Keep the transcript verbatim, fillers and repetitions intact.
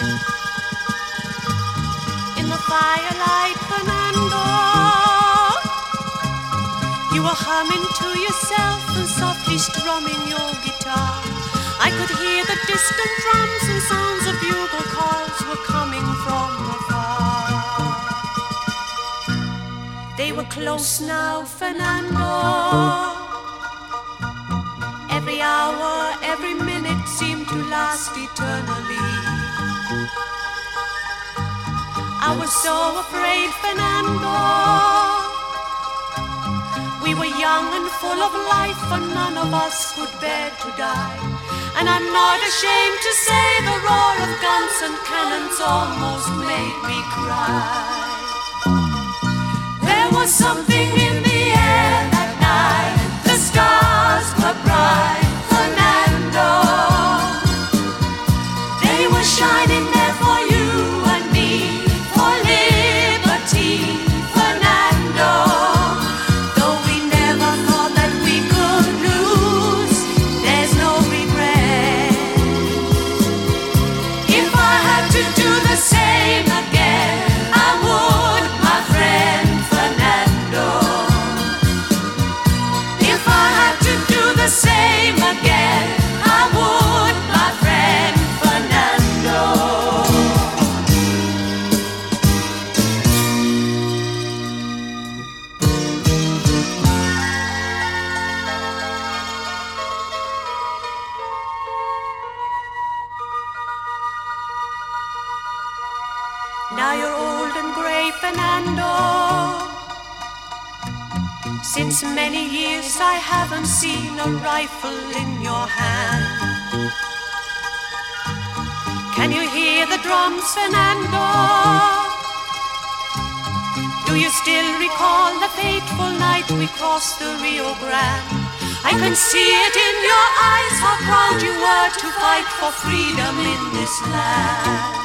In the firelight, Fernando, you were humming to yourself and softly strumming your guitar. I could hear the distant drums and sounds of bugle calls were coming from afar. They were close now, Fernando. Every hour, every minute seemed to last eternally. I was so afraid, Fernando. We were young and full of life, and none of us could bear to die. And I'm not ashamed to say the roar of guns and cannons almost made me cry. There was something in the air that night. The stars were bright, Fernando. They were shining there for you and me, for liberty, Fernando. Though we never thought that we could lose, there's no regret. If I had to do the same again, I would, my friend Fernando. If I had to do the same again, I would, my friend Fernando. Now you're old and grey, Fernando. Since many years I haven't seen a rifle in your hand. Can you hear the drums, Fernando? Do you still recall the fateful night we crossed the Rio Grande? I can see it in your eyes, how proud you were to fight for freedom in this land.